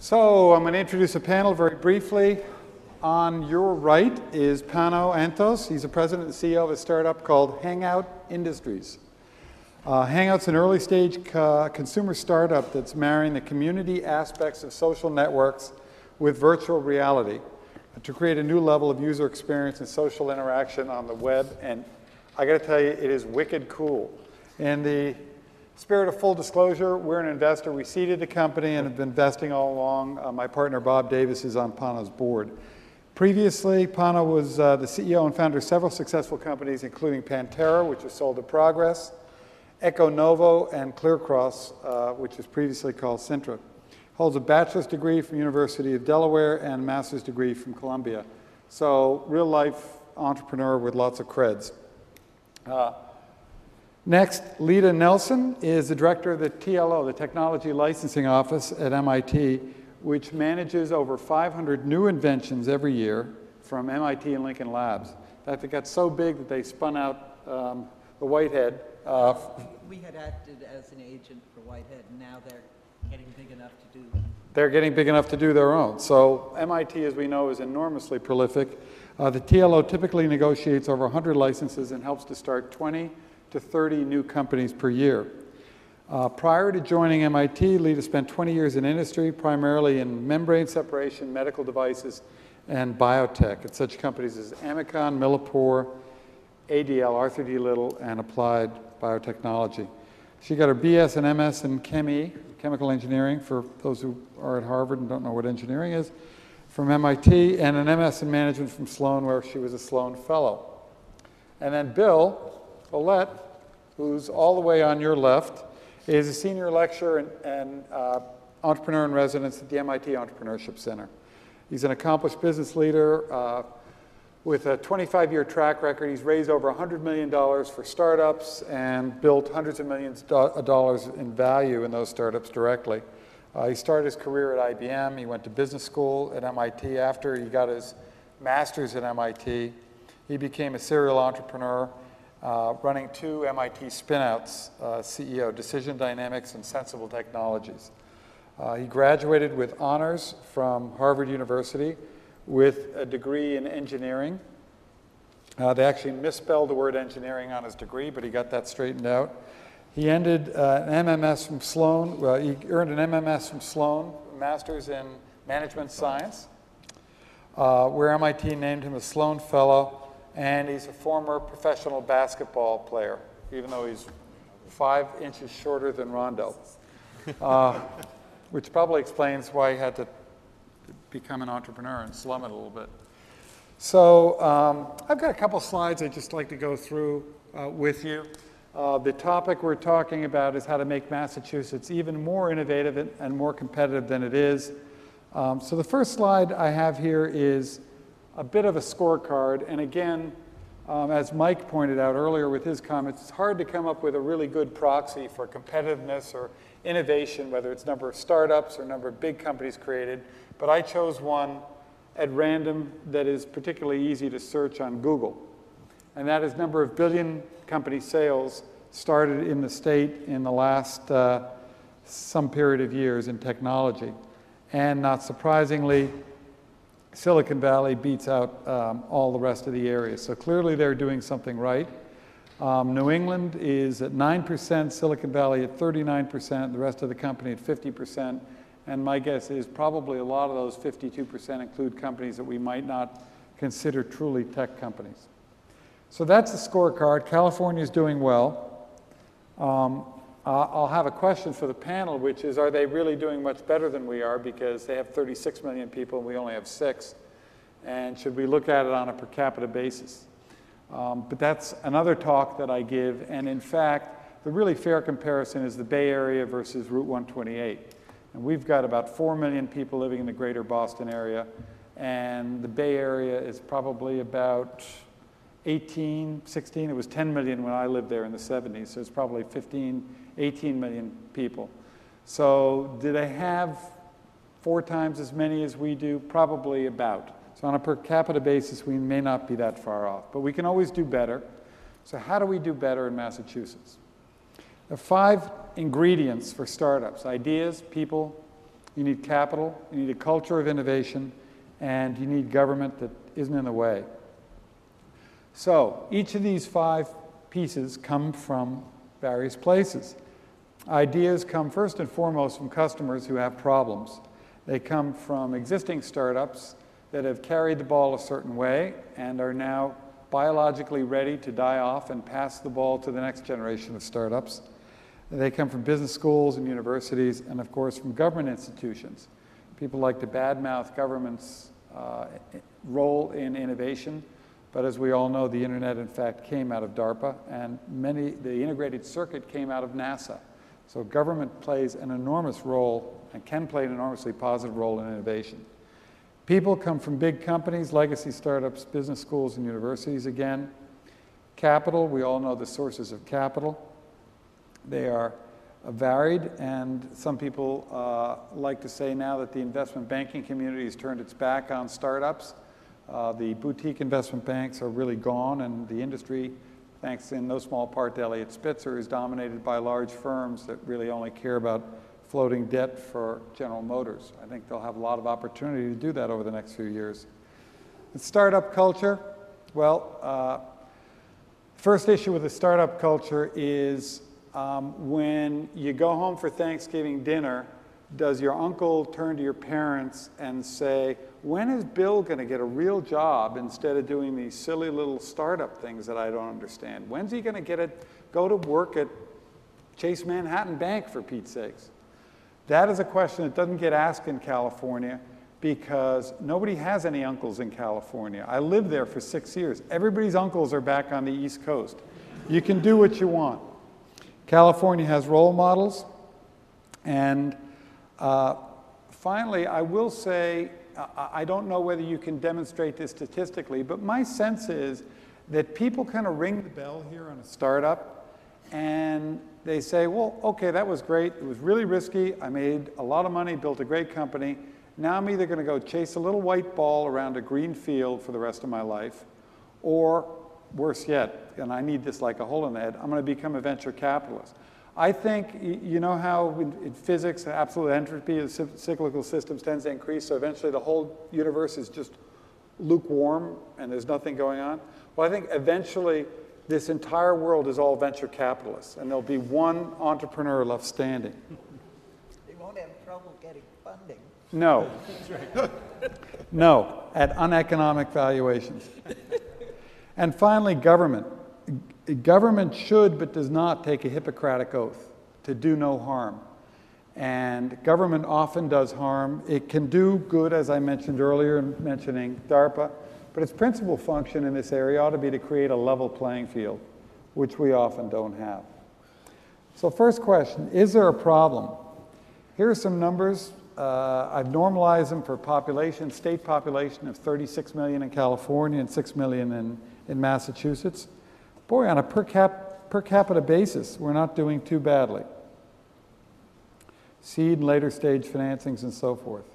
So I'm going to introduce a panel very briefly. On your right is Pano Antos. He's the president and CEO of a startup called Hangout Industries. Hangout's an early stage consumer startup that's marrying the community aspects of social networks with virtual reality to create a new level of user experience and social interaction on the web. And I got to tell you, it is wicked cool. In the spirit of full disclosure, we're an investor. We seeded the company and have been investing all along. My partner, Bob Davis, is on Pano's board. Previously, Pano was the CEO and founder of several successful companies, including Pantera, which was sold to Progress, Econovo, and ClearCross, which was previously called Sintra. Holds a bachelor's degree from University of Delaware and a master's degree from Columbia. So, real-life entrepreneur with lots of creds. Next, Lita Nelson is the director of the TLO, the Technology Licensing Office at MIT, which manages over 500 new inventions every year from MIT and Lincoln Labs. In fact, it got so big that they spun out the Whitehead. We had acted as an agent for Whitehead, and now they're getting big enough to do. They're getting big enough to do their own. So MIT, as we know, is enormously prolific. The TLO typically negotiates over 100 licenses and helps to start 20 to 30 new companies per year. Prior to joining MIT, Lita spent 20 years in industry, primarily in membrane separation, medical devices, and biotech at such companies as Amicon, Millipore, ADL, Arthur D. Little, and Applied Biotechnology. She got her BS and MS in chemical engineering, for those who are at Harvard and don't know what engineering is, from MIT, and an MS in management from Sloan, where she was a Sloan Fellow. And then Bill Olet, who's all the way on your left, is a senior lecturer and entrepreneur in residence at the MIT Entrepreneurship Center. He's an accomplished business leader with a 25-year track record. He's raised over $100 million for startups and built hundreds of millions of dollars in value in those startups directly. He started his career at IBM. He went to business school at MIT. After he got his master's at MIT, he became a serial entrepreneur, running two MIT spinouts, CEO, Decision Dynamics and Sensible Technologies. He graduated with honors from Harvard University with a degree in engineering. They actually misspelled the word engineering on his degree, but he got that straightened out. He ended an MMS from Sloan. He earned an MMS from Sloan, a master's in management science, where MIT named him a Sloan Fellow. And he's a former professional basketball player, even though he's 5 inches shorter than Rondo, which probably explains why he had to become an entrepreneur and slum it a little bit. So I've got a couple slides I'd just like to go through with you. The topic we're talking about is how to make Massachusetts even more innovative and more competitive than it is. So the first slide I have here is a bit of a scorecard, and again, as Mike pointed out earlier with his comments, it's hard to come up with a really good proxy for competitiveness or innovation, whether it's number of startups or number of big companies created, but I chose one at random that is particularly easy to search on Google, and that is number of billion company sales started in the state in the last some period of years in technology. And not surprisingly, Silicon Valley beats out all the rest of the areas. So clearly they're doing something right. New England is at 9%, Silicon Valley at 39%, the rest of the company at 50%. And my guess is probably a lot of those 52% include companies that we might not consider truly tech companies. So that's the scorecard. California is doing well. I'll have a question for the panel, which is, are they really doing much better than we are? Because they have 36 million people and we only have 6. And should we look at it on a per capita basis? But that's another talk that I give. And in fact, the really fair comparison is the Bay Area versus Route 128. And we've got about 4 million people living in the greater Boston area. And the Bay Area is probably about 16, it was 10 million when I lived there in the 70s. So it's probably 18 million people. So do they have 4 times as many as we do? Probably about. So on a per capita basis, we may not be that far off. But we can always do better. So how do we do better in Massachusetts? There are 5 ingredients for startups: ideas, people, You need capital, you need a culture of innovation, and you need government that isn't in the way. So each of these 5 pieces come from various places. Ideas come first and foremost from customers who have problems. They come from existing startups that have carried the ball a certain way and are now biologically ready to die off and pass the ball to the next generation of startups. They come from business schools and universities, and of course from government institutions. People like to badmouth government's role in innovation, but as we all know, the internet in fact came out of DARPA, and the integrated circuit came out of NASA. So government plays an enormous role and can play an enormously positive role in innovation. People come from big companies, legacy startups, business schools, and universities again. Capital, we all know the sources of capital. They are varied, and some people like to say now that the investment banking community has turned its back on startups. The boutique investment banks are really gone, and the industry, thanks in no small part to Eliot Spitzer, is dominated by large firms that really only care about floating debt for General Motors. I think they'll have a lot of opportunity to do that over the next few years. The startup culture, well, first issue with the startup culture is when you go home for Thanksgiving dinner, does your uncle turn to your parents and say, when is Bill going to get a real job instead of doing these silly little startup things that I don't understand? When's he going to go to work at Chase Manhattan Bank, for Pete's sakes? That is a question that doesn't get asked in California because nobody has any uncles in California. I lived there for 6 years. Everybody's uncles are back on the East Coast. You can do what you want. California has role models. And finally, I will say, I don't know whether you can demonstrate this statistically, but my sense is that people kind of ring the bell here on a startup, and they say, well, okay, that was great. It was really risky. I made a lot of money, built a great company. Now I'm either going to go chase a little white ball around a green field for the rest of my life, or worse yet, and I need this like a hole in the head, I'm going to become a venture capitalist. I think, you know how in physics, absolute entropy of cyclical systems tends to increase, so eventually the whole universe is just lukewarm and there's nothing going on? Well, I think eventually this entire world is all venture capitalists, and there'll be one entrepreneur left standing. They won't have trouble getting funding. No. No, at uneconomic valuations. And finally, government. Government should but does not take a Hippocratic oath to do no harm. And government often does harm. It can do good, as I mentioned earlier in mentioning DARPA, but its principal function in this area ought to be to create a level playing field, which we often don't have. So first question, is there a problem? Here are some numbers. I've normalized them for population, state population of 36 million in California and 6 million in Massachusetts. Boy, on a per capita basis, we're not doing too badly. Seed and later stage financings and so forth.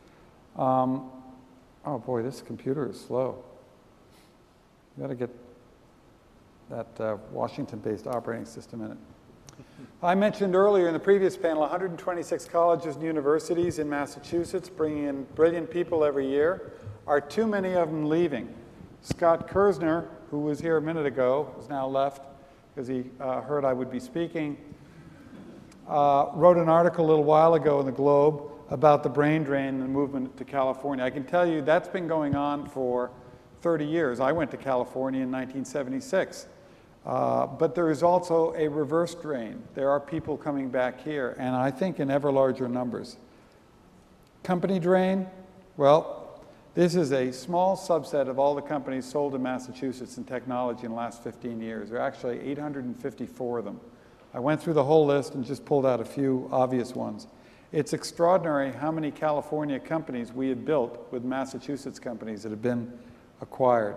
Oh boy, this computer is slow. You got to get that Washington-based operating system in it. I mentioned earlier in the previous panel 126 colleges and universities in Massachusetts bringing in brilliant people every year. Are too many of them leaving? Scott Kersner, who was here a minute ago, has now left because he heard I would be speaking, wrote an article a little while ago in the Globe about the brain drain and the movement to California. I can tell you that's been going on for 30 years. I went to California in 1976. But there is also a reverse drain. There are people coming back here, and I think in ever larger numbers. Company drain? Well, this is a small subset of all the companies sold in Massachusetts in technology in the last 15 years. There are actually 854 of them. I went through the whole list and just pulled out a few obvious ones. It's extraordinary how many California companies we have built with Massachusetts companies that have been acquired.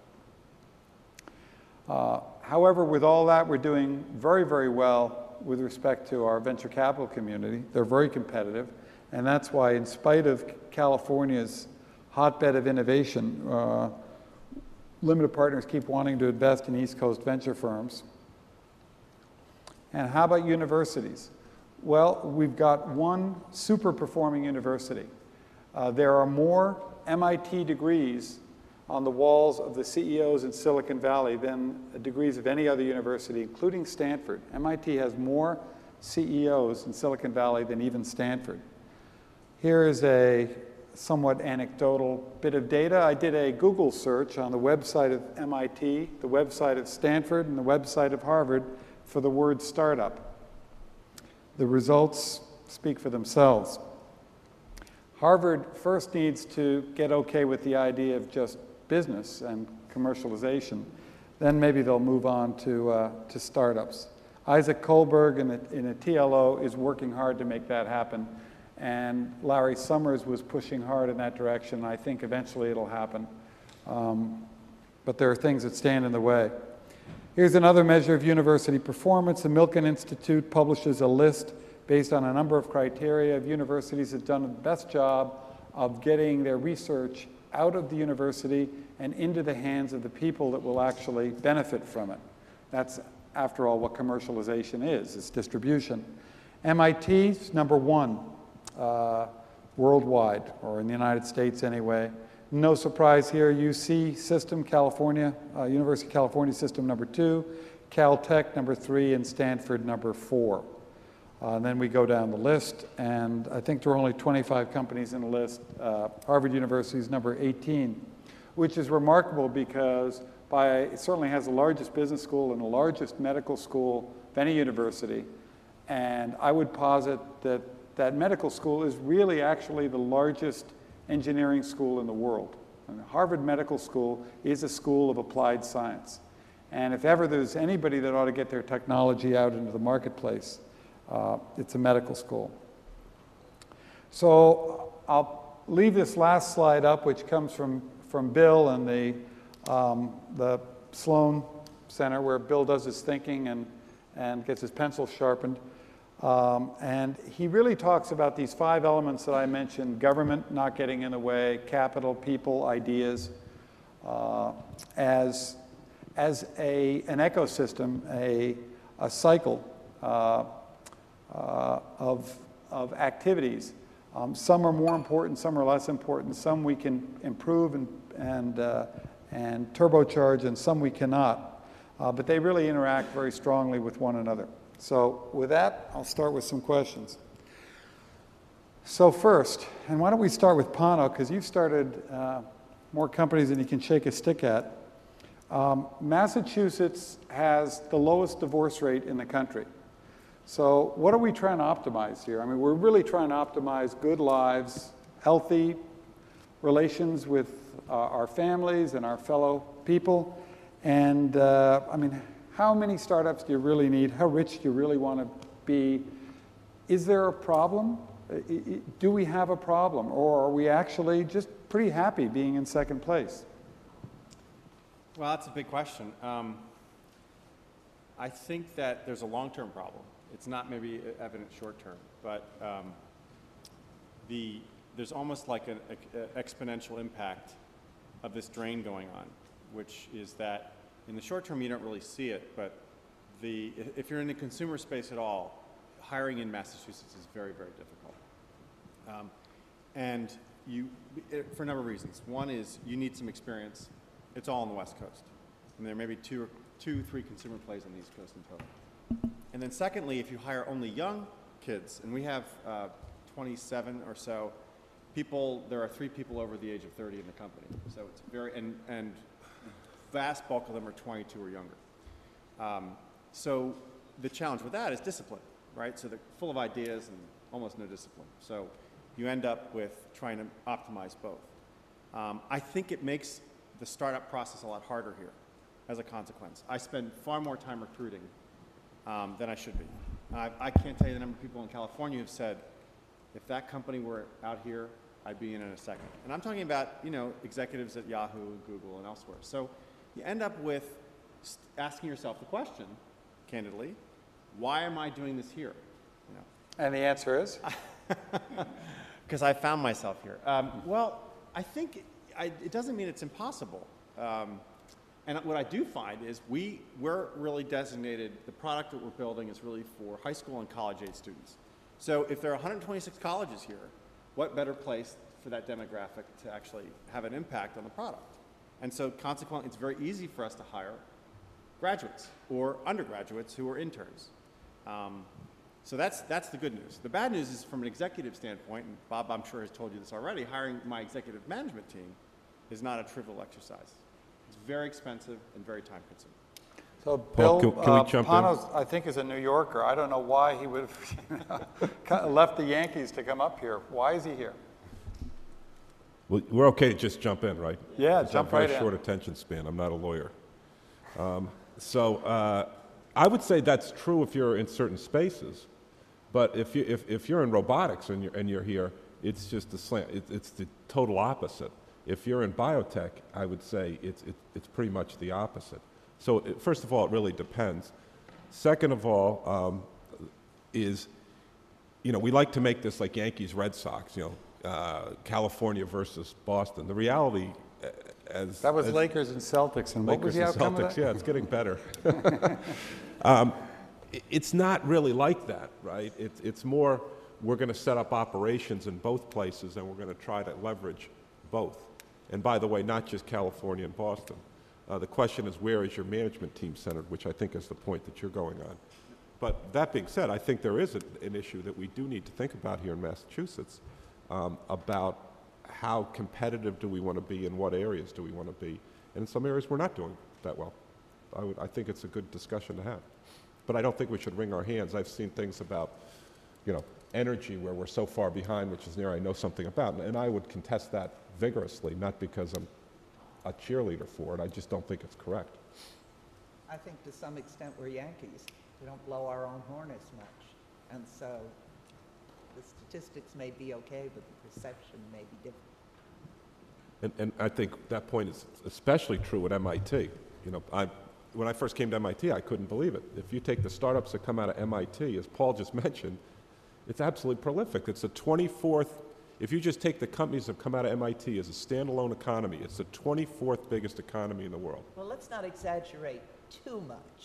However, with all that, we're doing very, very well with respect to our venture capital community. They're very competitive, and that's why, in spite of California's hotbed of innovation, limited partners keep wanting to invest in East Coast venture firms. And how about universities? Well, we've got one super performing university. There are more MIT degrees on the walls of the CEOs in Silicon Valley than degrees of any other university, including Stanford. MIT has more CEOs in Silicon Valley than even Stanford. Here is a somewhat anecdotal bit of data. I did a Google search on the website of MIT, the website of Stanford, and the website of Harvard for the word startup. The results speak for themselves. Harvard first needs to get okay with the idea of just business and commercialization. Then maybe they'll move on to startups. Isaac Kohlberg in a TLO is working hard to make that happen. And Larry Summers was pushing hard in that direction. I think eventually it'll happen. But there are things that stand in the way. Here's another measure of university performance. The Milken Institute publishes a list based on a number of criteria of universities that have done the best job of getting their research out of the university and into the hands of the people that will actually benefit from it. That's, after all, what commercialization is. It's distribution. MIT's number one worldwide, or in the United States anyway. No surprise here, UC system, California, University of California system number 2, Caltech number 3, and Stanford number 4. And then we go down the list, and I think there are only 25 companies in the list. Harvard University is number 18, which is remarkable because it certainly has the largest business school and the largest medical school of any university. And I would posit that that medical school is really actually the largest engineering school in the world. And the Harvard Medical School is a school of applied science. And if ever there's anybody that ought to get their technology out into the marketplace, it's a medical school. So I'll leave this last slide up, which comes from Bill and the Sloan Center, where Bill does his thinking and gets his pencil sharpened. And he really talks about these 5 elements that I mentioned: government not getting in the way, capital, people, ideas, as an ecosystem, a cycle of activities. Some are more important, some are less important, some we can improve and turbocharge, and some we cannot. But they really interact very strongly with one another. So with that, I'll start with some questions. So first, and why don't we start with Pano, because you've started more companies than you can shake a stick at. Massachusetts has the lowest divorce rate in the country. So what are we trying to optimize here? I mean, we're really trying to optimize good lives, healthy relations with our families and our fellow people. And I mean, how many startups do you really need? How rich do you really want to be? Is there a problem? Do we have a problem? Or are we actually just pretty happy being in second place? Well, that's a big question. I think that there's a long-term problem. It's not maybe evident short-term, but there's almost like an exponential impact of this drain going on, which is that in the short term you don't really see it, but if you're in the consumer space at all, hiring in Massachusetts is very, very difficult. And for a number of reasons. One is you need some experience. It's all on the West Coast. And there may be two, 3 consumer plays on the East Coast in total. And then secondly, if you hire only young kids, and we have 27 or so people, there are 3 people over the age of 30 in the company. So it's very, and vast bulk of them are 22 or younger. So the challenge with that is discipline, right? So they're full of ideas and almost no discipline. So you end up with trying to optimize both. I think it makes the startup process a lot harder here as a consequence. I spend far more time recruiting than I should be. I can't tell you the number of people in California who've said, if that company were out here, I'd be in a second. And I'm talking about, executives at Yahoo, Google, and elsewhere. So you end up with asking yourself the question, candidly, why am I doing this here? And the answer is? Because I found myself here. Well, I think it doesn't mean it's impossible. And what I do find is we're really designated, the product that we're building is really for high school and college age students. So if there are 126 colleges here, what better place for that demographic to actually have an impact on the product? And so consequently, it's very easy for us to hire graduates or undergraduates who are interns. So that's the good news. The bad news is from an executive standpoint, and Bob, I'm sure, has told you this already, hiring my executive management team is not a trivial exercise. It's very expensive and very time consuming. So Paul, Bill can we jump in? Panos, I think, is a New Yorker. I don't know why he would have left the Yankees to come up here. Why is he here? Well, we're okay to just jump in, right? Yeah, 'Cause jump I have right a very in. short attention span. I'm not a lawyer. I would say that's true if you're in certain spaces, but if you're in robotics and you're here, it's just the slant. It's the total opposite. If you're in biotech, I would say it's pretty much the opposite. So first of all, it really depends. Second of all, we like to make this like Yankees, Red Sox, California versus Boston. The reality, That was Lakers and Celtics, and what was Lakers the and outcome of Celtics, that? yeah, it's getting better. It's not really like that, right? It's more we're going to set up operations in both places, and we're going to try to leverage both. And by the way, not just California and Boston. The question is, where is your management team centered, which I think is the point that you're going on. But that being said, I think there is an issue that we do need to think about here in Massachusetts about how competitive do we want to be, in what areas do we want to be. And in some areas, we're not doing that well. I think it's a good discussion to have. But I don't think we should wring our hands. I've seen things about, energy where we're so far behind, which is an area I know something about. And I would contest that vigorously, not because I'm a cheerleader for it. I just don't think it's correct. I think to some extent we're Yankees. We don't blow our own horn as much. And so the statistics may be okay, but the perception may be different. And I think that point is especially true at MIT. When I first came to MIT, I couldn't believe it. If you take the startups that come out of MIT, as Paul just mentioned, it's absolutely prolific. It's the 24th, if you just take the companies that have come out of MIT as a standalone economy, it's the 24th biggest economy in the world. Well, let's not exaggerate too much.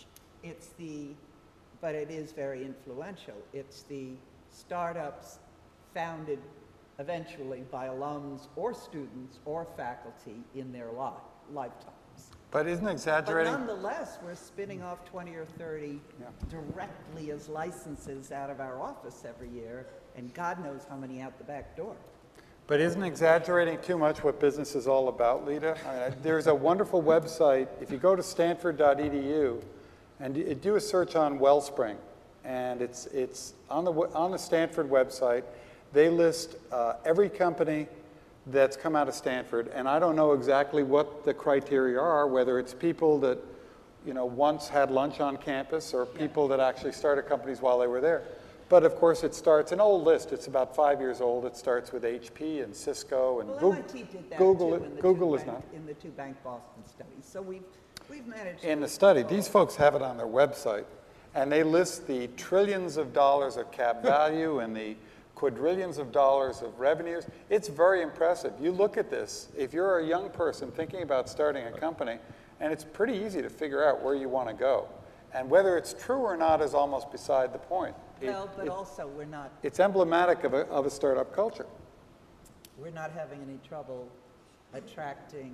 But it is very influential. It's the startups founded eventually by alums or students or faculty in their lifetimes. But isn't But exaggerating? nonetheless, we're spinning off 20 or 30 directly as licenses out of our office every year, and God knows how many out the back door. But isn't exaggerating too much what business is all about, Lita? There's a wonderful website. If you go to stanford.edu and do a search on Wellspring, and it's on the Stanford website, they list every company that's come out of Stanford, and I don't know exactly what the criteria are, whether it's people that once had lunch on campus or people that actually started companies while they were there. But of course, it starts an old list. It's about 5 years old. It starts with HP and Cisco and Well, Google. MIT did that Google, too in the Google two is not. in the two bank Boston studies. So we've managed In to the study, these folks have it on their website, and they list the trillions of dollars of cap value and the quadrillions of dollars of revenues. It's very impressive. You look at this, if you're a young person thinking about starting a company, and it's pretty easy to figure out where you want to go. And whether it's true or not is almost beside the point. also It's emblematic of a startup culture. we're not having any trouble attracting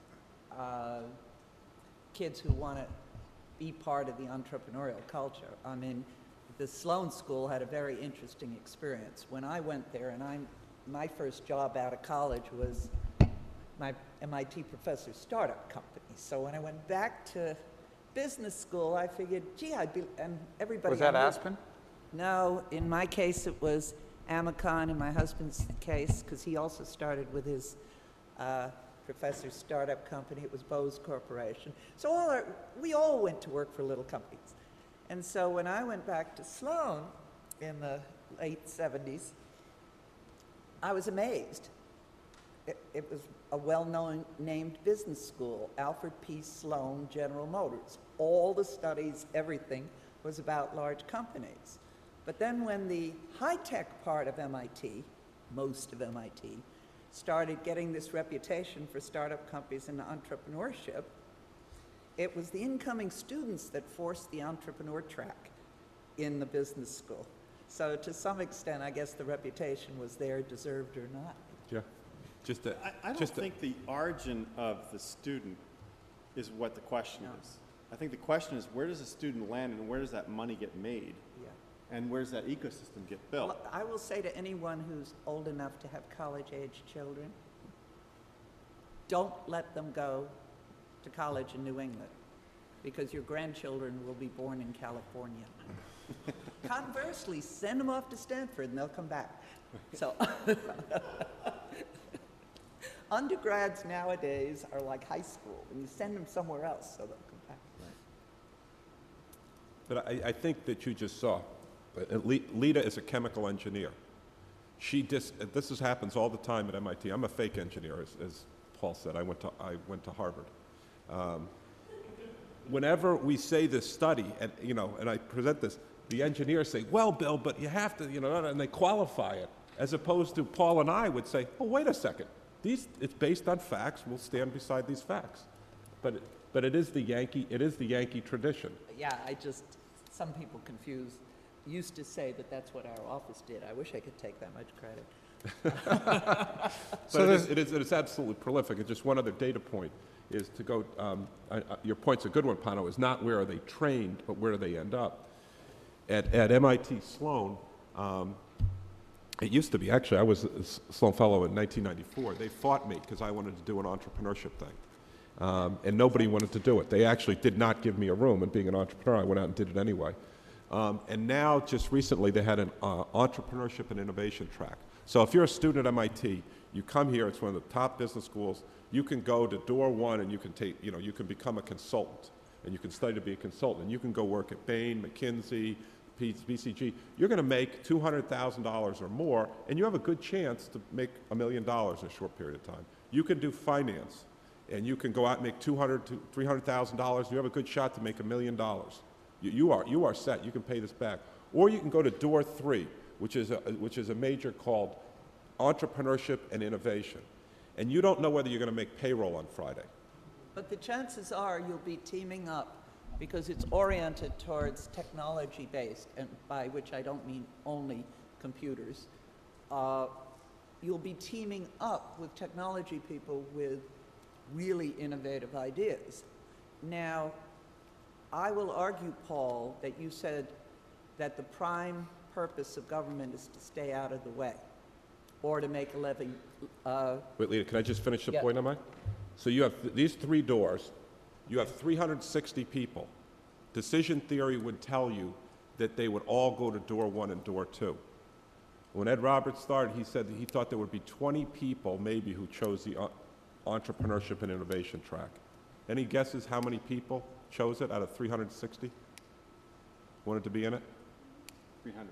kids who want to be part of the entrepreneurial culture. I mean, the Sloan School had a very interesting experience. When I went there, and my first job out of college was my MIT professor's startup company. So when I went back to business school, I figured, gee, and everybody. Was that I knew- Aspen? No, in my case, it was Amicon. In my husband's case, because he also started with his professor's startup company. It was Bose Corporation. So we all went to work for little companies. And so when I went back to Sloan in the late 70s, I was amazed. It was a well-known named business school, Alfred P. Sloan General Motors. All the studies, everything was about large companies. But then when the high-tech part of MIT, most of MIT, started getting this reputation for startup companies and entrepreneurship, it was the incoming students that forced the entrepreneur track in the business school. So to some extent, I guess the reputation was there, deserved or not. Yeah. Just a, I don't just a- think the origin of the student is what the question No. is. I think the question is, where does a student land and where does that money get made? Yeah. And where does that ecosystem get built? Well, I will say to anyone who's old enough to have college-age children, don't let them go to college in New England, because your grandchildren will be born in California. Conversely, send them off to Stanford and they'll come back. So, undergrads nowadays are like high school, and you send them somewhere else so they'll come back. But I think that you just saw, Lita is a chemical engineer. This happens all the time at MIT. I'm a fake engineer, as Paul said. I went to Harvard. Whenever we say this study, and I present this, the engineers say, well, Bill, but you have to, and they qualify it, as opposed to Paul and I would say, oh, wait a second. It's based on facts. We'll stand beside these facts. But it is the Yankee tradition. Yeah, some people used to say that that's what our office did. I wish I could take that much credit. So But it is absolutely prolific. And just one other data point is to go, your point's a good one, Pano, is not where are they trained, but where do they end up. At MIT Sloan, it used to be, actually, I was a Sloan Fellow in 1994. They fought me because I wanted to do an entrepreneurship thing. And nobody wanted to do it. They actually did not give me a room, and being an entrepreneur, I went out and did it anyway. And now, just recently, they had an entrepreneurship and innovation track. So if you're a student at MIT, you come here, it's one of the top business schools, you can go to door one and you can take, you can become a consultant, and you can study to be a consultant. And you can go work at Bain, McKinsey, BCG. You're going to make $200,000 or more, and you have a good chance to make $1 million in a short period of time. You can do finance, and you can go out and make $200,000 to $300,000. You have a good shot to make $1 million. You are set. You can pay this back. Or you can go to door three, which is a major called entrepreneurship and innovation. And you don't know whether you're going to make payroll on Friday. But the chances are you'll be teaming up, because it's oriented towards technology-based, and by which I don't mean only computers. You'll be teaming up with technology people with really innovative ideas. Now, I will argue, Paul, that you said that the prime purpose of government is to stay out of the way, or to make a living. Wait, Lita, can I just finish the Yeah. point on mine? So you have these three doors. You have 360 people. Decision theory would tell you that they would all go to door one and door two. When Ed Roberts started, he said that he thought there would be 20 people maybe who chose the entrepreneurship and innovation track. Any guesses how many people chose it out of 360? Wanted to be in it? 300.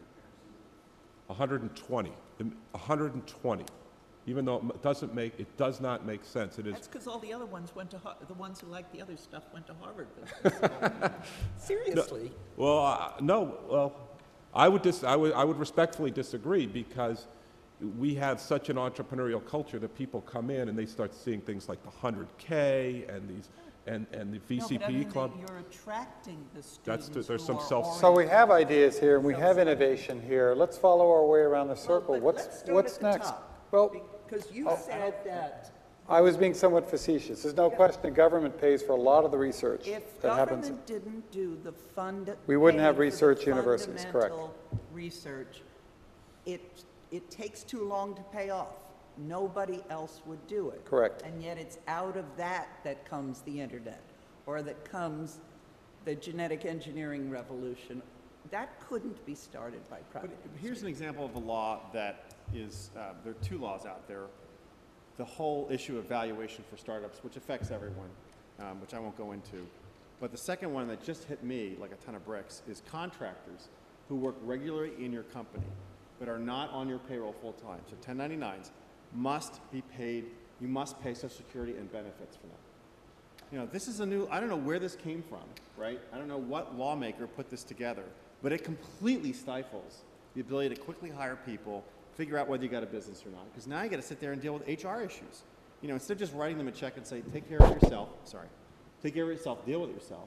120. 120. Even though it does not make sense. It is. That's because all the other ones went to the ones who liked the other stuff went to Harvard. Seriously. Well, no. Well, I would respectfully disagree, because we have such an entrepreneurial culture that people come in and they start seeing things like the 100K and the VCP No, but I mean club. that you're attracting the students. There's some who are self- So we have ideas here, and we have innovation here. Let's follow our way around the circle. Well, but let's start What's at the next? top. Well, Because you said that I was being somewhat facetious. There's no question the government pays for a lot of the research if that happens. government didn't do the We wouldn't have pay for the research universities, correct. fundamental research, it takes too long to pay off. Nobody else would do it. Correct. And yet it's out of that comes the internet, or that comes the genetic engineering revolution. That couldn't be started by But private. here's an example of a law that is, there are two laws out there. The whole issue of valuation for startups, which affects everyone, which I won't go into. But the second one that just hit me like a ton of bricks is contractors who work regularly in your company but are not on your payroll full time. So 1099s must be paid, you must pay Social Security and benefits for them. This is I don't know where this came from, right? I don't know what lawmaker put this together, but it completely stifles the ability to quickly hire people, figure out whether you got a business or not. Because now you got to sit there and deal with HR issues. Instead of just writing them a check and say, take care of yourself, deal with yourself.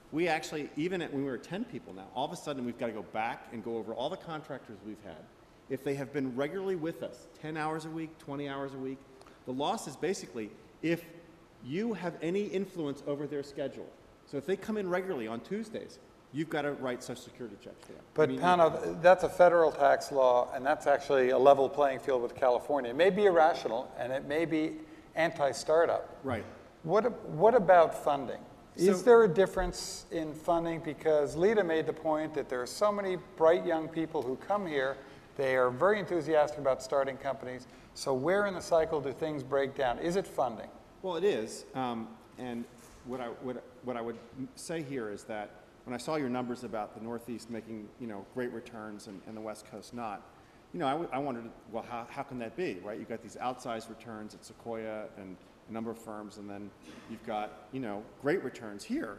We actually, even when we were 10 people now, all of a sudden we've got to go back and go over all the contractors we've had. If they have been regularly with us, 10 hours a week, 20 hours a week, the loss is basically if you have any influence over their schedule. So if they come in regularly on Tuesdays, you've got to write Social Security checks for them. But Pano, that's a federal tax law, and that's actually a level playing field with California. It may be irrational, and it may be anti-startup. Right. What about funding? Is So- there a difference in funding? Because Lita made the point that there are so many bright young people who come here. They are very enthusiastic about starting companies. So where in the cycle do things break down? Is it funding? Well, it is. And what I would say here is that when I saw your numbers about the Northeast making, great returns and the West Coast not, I wondered, well, how can that be, right? You've got these outsized returns at Sequoia and a number of firms, and then you've got, great returns here.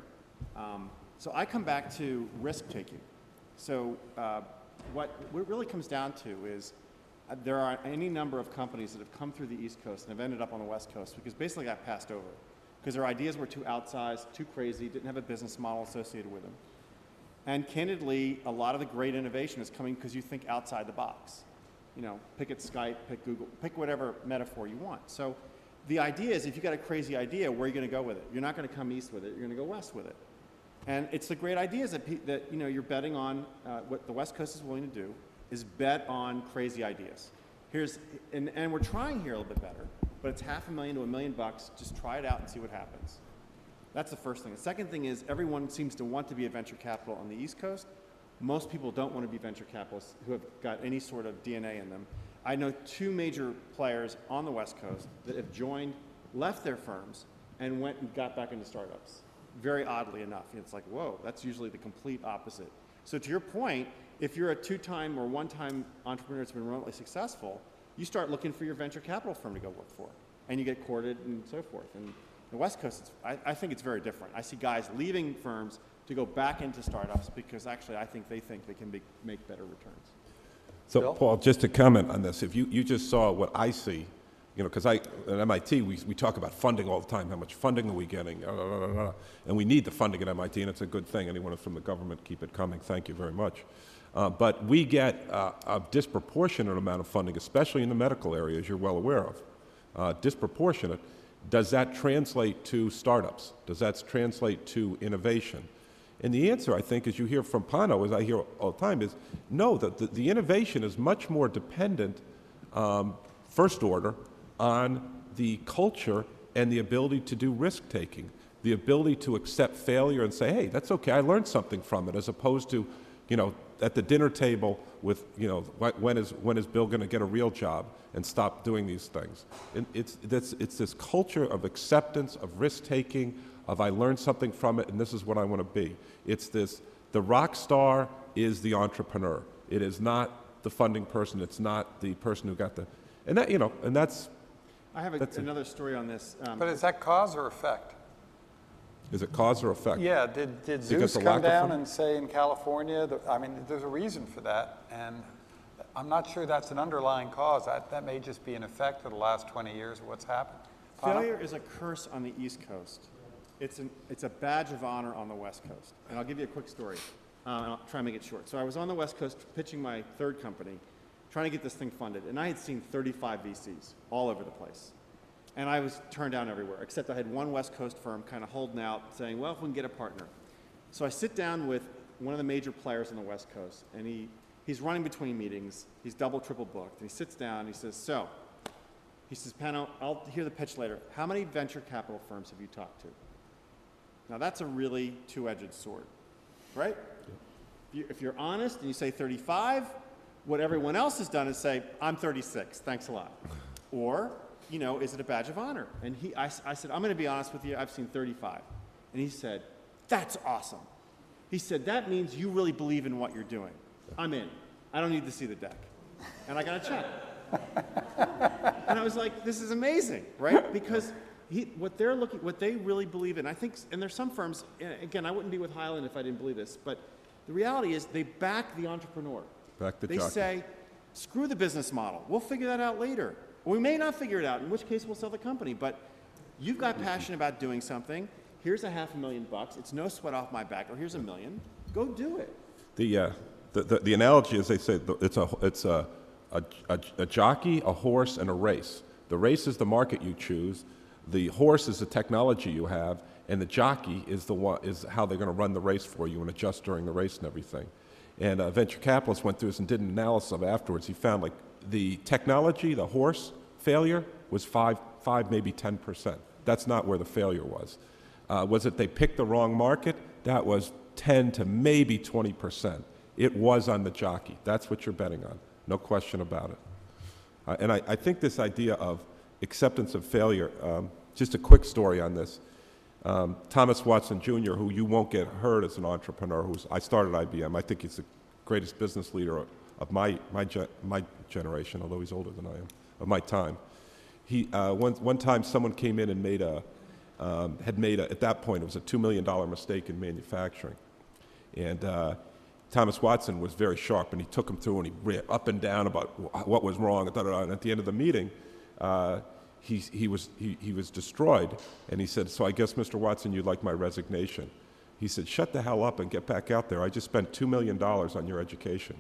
So I come back to risk-taking. So what it really comes down to is there are any number of companies that have come through the East Coast and have ended up on the West Coast because basically got passed over because their ideas were too outsized, too crazy, didn't have a business model associated with them. And candidly, a lot of the great innovation is coming because you think outside the box. Pick at Skype, pick Google, pick whatever metaphor you want. So the idea is if you've got a crazy idea, where are you going to go with it? You're not going to come east with it, you're going to go west with it. And it's the great ideas that you're betting on. What the West Coast is willing to do is bet on crazy ideas. And we're trying here a little bit better, but it's $500,000 to $1 million. Just try it out and see what happens. That's the first thing. The second thing is everyone seems to want to be a venture capital on the East Coast. Most people don't want to be venture capitalists who have got any sort of DNA in them. I know 2 major players on the West Coast that have left their firms, and went and got back into startups. Very oddly enough. It's like, whoa, that's usually the complete opposite. So to your point, if you're a 2-time or 1-time entrepreneur that's been remotely successful, you start looking for your venture capital firm to go work for, and you get courted and so forth. And the West Coast, I think it's very different. I see guys leaving firms to go back into startups because actually I think they can make better returns. So, Bill? Paul, just to comment on this, if you just saw what I see, because at MIT, we talk about funding all the time. How much funding are we getting? And we need the funding at MIT, and it's a good thing. Anyone from the government, keep it coming. Thank you very much. But we get a disproportionate amount of funding, especially in the medical area, as you're well aware of. Disproportionate. Does that translate to startups? Does that translate to innovation? And the answer, I think, as you hear from Pano, as I hear all the time, is no, the innovation is much more dependent, first order, on the culture and the ability to do risk-taking, the ability to accept failure and say, hey, that's okay, I learned something from it, as opposed to, at the dinner table with, when is Bill going to get a real job and stop doing these things? And it's this culture of acceptance, of risk-taking, of I learned something from it, and this is what I want to be. It's this, the rock star is the entrepreneur. It is not the funding person. It's not the person who got and that's. I have another story on this. But is that cause or effect? Is it cause or effect? Yeah, did Because Zeus the lack come of down funding? and say in California, there's a reason for that, and I'm not sure that's an underlying cause. That may just be an effect of the last 20 years of what's happened. Pano? Failure is a curse on the East Coast. It's a badge of honor on the West Coast. And I'll give you a quick story, and I'll try and make it short. So I was on the West Coast pitching my third company, trying to get this thing funded, and I had seen 35 VCs all over the place. And I was turned down everywhere, except I had one West Coast firm kind of holding out, saying, well, if we can get a partner. So I sit down with one of the major players on the West Coast, and he's running between meetings. He's double, triple booked. And he sits down, and he says, Pano, I'll hear the pitch later. How many venture capital firms have you talked to? Now, that's a really two-edged sword, right? If you're honest and you say 35, what everyone else has done is say, I'm 36, thanks a lot. Or, is it a badge of honor? And I said, I'm going to be honest with you, I've seen 35. And he said, that's awesome. He said, that means you really believe in what you're doing. I'm in. I don't need to see the deck. And I got a check. And I was like, this is amazing, right? Because what they really believe in, I think, and there's some firms, again, I wouldn't be with Highland if I didn't believe this, but the reality is they back the entrepreneur. They say, screw the business model. We'll figure that out later. Or we may not figure it out, in which case we'll sell the company. But you've got passion about doing something. here's $500,000, it's no sweat off my back, or here's $1 million, go do it. The analogy is they say it's a jockey, a horse, and a race. The race is the market you choose. The horse is the technology you have, and the jockey is how they're going to run the race for you and adjust during the race and everything. And a venture capitalist went through this and did an analysis of it afterwards. He found like the technology, the horse failure was 5, maybe 10%. That's not where the failure was. Was it they picked the wrong market? That was 10 to maybe 20%. It was on the jockey. That's what you're betting on. No question about it. And I think this idea of acceptance of failure, just a quick story on this. Thomas Watson Jr., who you won't get heard as an entrepreneur, I started IBM. I think he's the greatest business leader of my generation, although he's older than I am, of my time. One time someone came in and at that point, it was a $2 million mistake in manufacturing. And Thomas Watson was very sharp, and he took him through and he ran up and down about what was wrong. And at the end of the meeting, he was destroyed, and he said, "So I guess, Mr. Watson, you'd like my resignation." He said, "Shut the hell up and get back out there. I just spent $2 million on your education."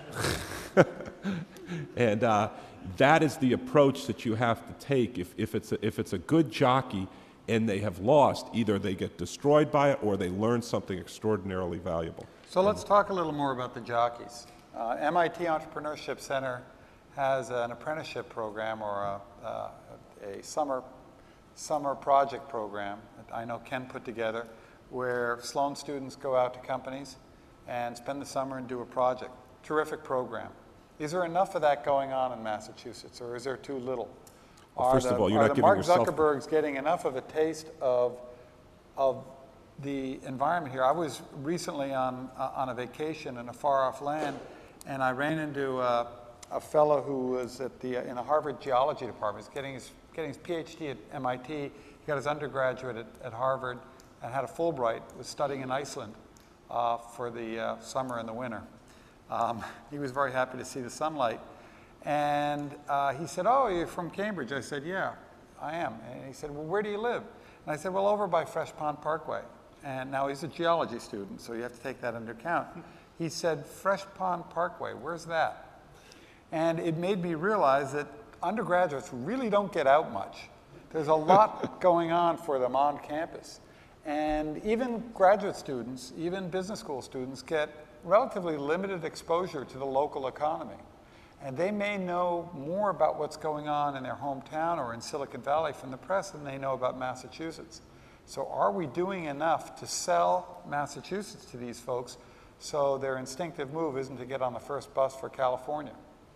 And that is the approach that you have to take. If it's a good jockey and they have lost, either they get destroyed by it or they learn something extraordinarily valuable. So let's talk a little more about the jockeys. MIT Entrepreneurship Center has an apprenticeship program or a summer project program that I know Ken put together, where Sloan students go out to companies and spend the summer and do a project. Terrific program. Is there enough of that going on in Massachusetts, or is there too little? Well, first of all, you're not giving Mark yourself... Zuckerberg's getting enough of a taste of the environment here. I was recently on a vacation in a far-off land, and I ran into a fellow who was in the Harvard Geology Department. He's getting his PhD at MIT. He got his undergraduate at Harvard and had a Fulbright, was studying in Iceland for the summer and the winter. He was very happy to see the sunlight. And he said, "Oh, you're from Cambridge?" I said, "Yeah, I am." And he said, "Well, where do you live?" And I said, "Well, over by Fresh Pond Parkway." And now he's a geology student, so you have to take that into account. He said, "Fresh Pond Parkway, where's that?" And it made me realize that undergraduates really don't get out much. There's a lot going on for them on campus. And even graduate students, even business school students, get relatively limited exposure to the local economy. And they may know more about what's going on in their hometown or in Silicon Valley from the press than they know about Massachusetts. So are we doing enough to sell Massachusetts to these folks so their instinctive move isn't to get on the first bus for California?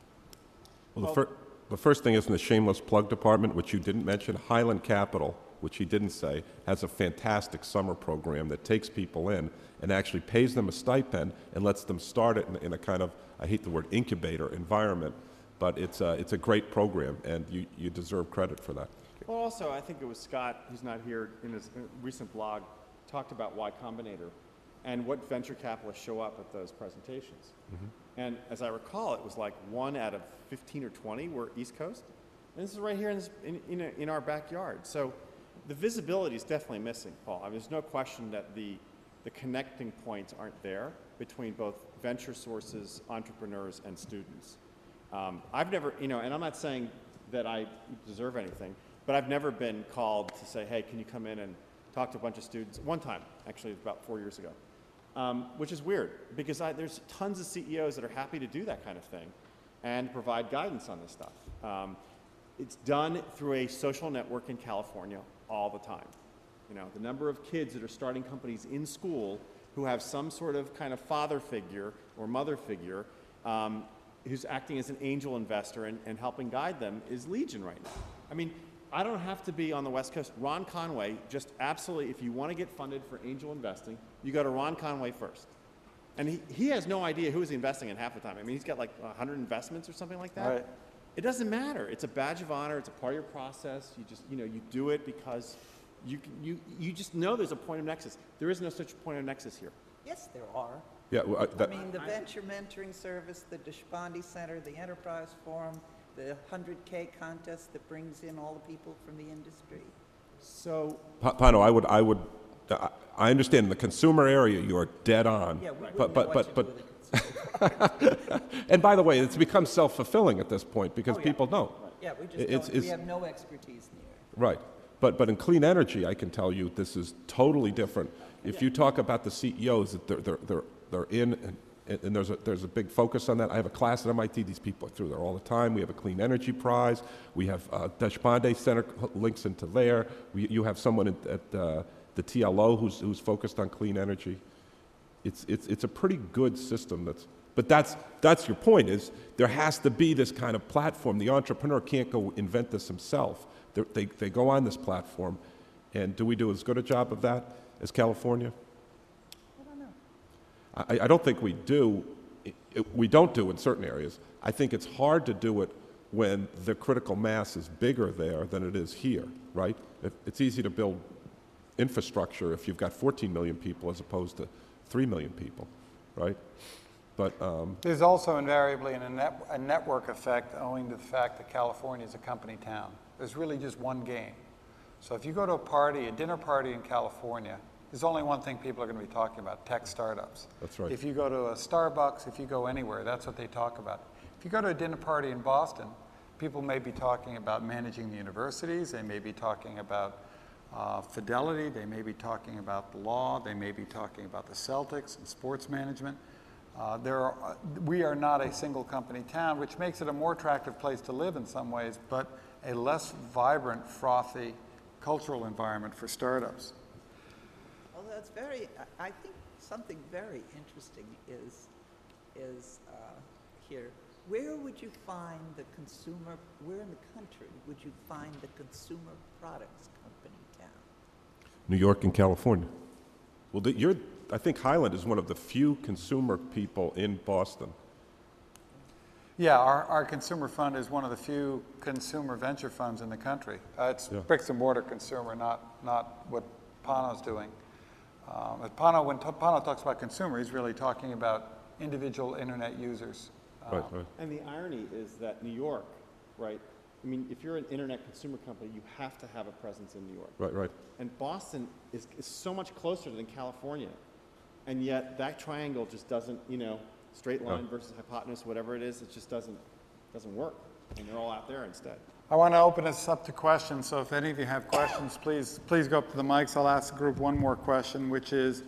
Well, the first thing is in the shameless plug department, which you didn't mention, Highland Capital, which he didn't say, has a fantastic summer program that takes people in and actually pays them a stipend and lets them start it in a kind of, I hate the word incubator environment, but it's a great program, and you deserve credit for that. Well, also, I think it was Scott, who's not here, in his recent blog, talked about Y Combinator and what venture capitalists show up at those presentations. Mm-hmm. And as I recall, it was like 1 out of 15 or 20 were East Coast. And this is right here in our backyard. So the visibility is definitely missing, Paul. I mean, there's no question that the connecting points aren't there between both venture sources, entrepreneurs, and students. I've never, and I'm not saying that I deserve anything, but I've never been called to say, "Hey, can you come in and talk to a bunch of students?" One time, actually, about 4 years ago, which is weird because there's tons of CEOs that are happy to do that kind of thing and provide guidance on this stuff. It's done through a social network in California all the time. The number of kids that are starting companies in school who have some sort of kind of father figure or mother figure who's acting as an angel investor and helping guide them is legion right now. I mean, I don't have to be on the West Coast. Ron Conway, just absolutely, if you want to get funded for angel investing, you go to Ron Conway first. And he has no idea who he's investing in half the time. I mean, he's got like 100 investments or something like that. Right. It doesn't matter. It's a badge of honor. It's a part of your process. You just, you do it because you just know there's a point of nexus. There is no such point of nexus here. Yes, there are. Yeah, well, I mean, the Venture Mentoring Service, the Deshpande Center, the Enterprise Forum, the 100K contest that brings in all the people from the industry. So, Pano, I would I understand in the consumer area, you're dead on. Yeah, we wouldn't know what to do with it. And by the way, it's become self-fulfilling at this point because Oh, yeah. people don't. Yeah, we just It's- don't, we it's- have no expertise in the area. Right. But in clean energy, I can tell you this is totally different. If you talk about the CEOs, that they're in, and there's a big focus on that. I have a class at MIT. These people are through there all the time. We have a clean energy prize. We have Deshpande Center links into there. You have someone at the TLO who's focused on clean energy. It's a pretty good system. But that's your point. Is there has to be this kind of platform. The entrepreneur can't go invent this himself. They go on this platform, and do we do as good a job of that as California? I don't know. I don't think we do. We don't do in certain areas. I think it's hard to do it when the critical mass is bigger there than it is here, right? It's easy to build infrastructure if you've got 14 million people as opposed to 3 million people, right? But There's also invariably a network effect owing to the fact that California is a company town. There's really just one game. So if you go to a dinner party in California, there's only one thing people are going to be talking about: tech startups. That's right. If you go to a Starbucks, if you go anywhere, that's what they talk about. If you go to a dinner party in Boston, people may be talking about managing the universities, they may be talking about Fidelity, they may be talking about the law, they may be talking about the Celtics and sports management. We are not a single company town, which makes it a more attractive place to live in some ways, but a less vibrant, frothy cultural environment for startups. Although it's I think something very interesting is here. Where would you find where in the country would you find the consumer products company town? New York and California. Well, I think Highland is one of the few consumer people in Boston. Yeah, our consumer fund is one of the few consumer venture funds in the country. It's Yeah. bricks and mortar consumer, not what Pano's doing. When Pano talks about consumer, he's really talking about individual internet users. Right. And the irony is that New York, right? I mean, if you're an internet consumer company, you have to have a presence in New York. Right. And Boston is so much closer than California. And yet that triangle just doesn't, straight line versus hypotenuse, whatever it is, it just doesn't work. And they're all out there instead. I want to open this up to questions, so if any of you have questions, please go up to the mics. I'll ask the group one more question, which is,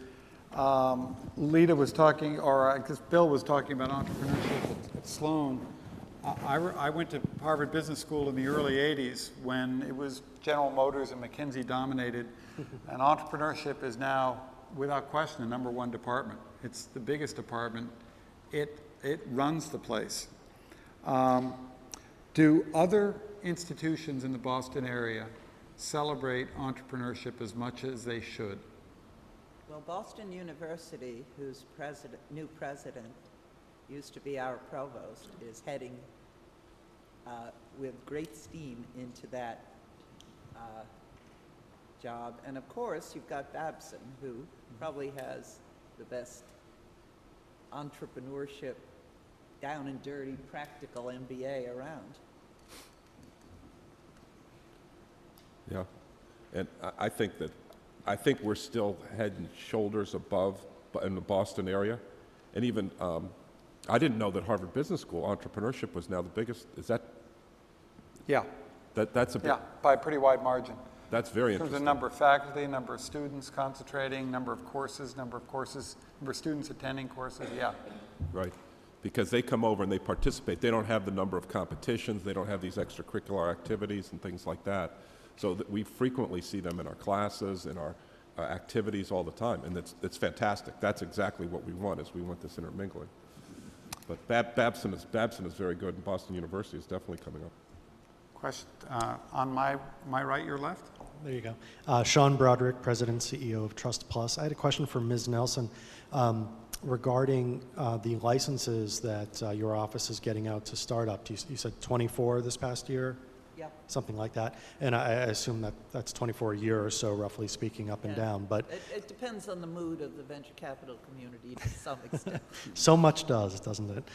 Lita was talking, or I guess Bill was talking about entrepreneurship at Sloan. I went to Harvard Business School in the early 80s when it was General Motors and McKinsey dominated, and entrepreneurship is now, without question, the number one department. It's the biggest department. It runs the place. Do other institutions in the Boston area celebrate entrepreneurship as much as they should? Well, Boston University, whose new president used to be our provost, is heading with great steam into that job. And of course, you've got Babson, who probably has the best entrepreneurship, down and dirty, practical MBA around. Yeah. And I think we're still head and shoulders above in the Boston area. And even, I didn't know that Harvard Business School entrepreneurship was now the biggest. Is that? Yeah. That's a big, Yeah, by a pretty wide margin. That's very In terms interesting. of number of faculty, number of students concentrating, number of students attending courses, yeah. Right. Because they come over and they participate. They don't have the number of competitions. They don't have these extracurricular activities and things like that. So that we frequently see them in our classes, in our activities all the time. And it's fantastic. That's exactly what we want, is we want this intermingling. But Babson is very good, and Boston University is definitely coming up. Question, on my right, your left? There you go. Sean Broderick, President and CEO of Trust Plus. I had a question for Ms. Nelson regarding the licenses that your office is getting out to startups. You said 24 this past year? Yep. something like that. And I assume that that's 24 a year or so, roughly speaking, up and Yeah. down. But It depends on the mood of the venture capital community to some extent. so much does, doesn't it?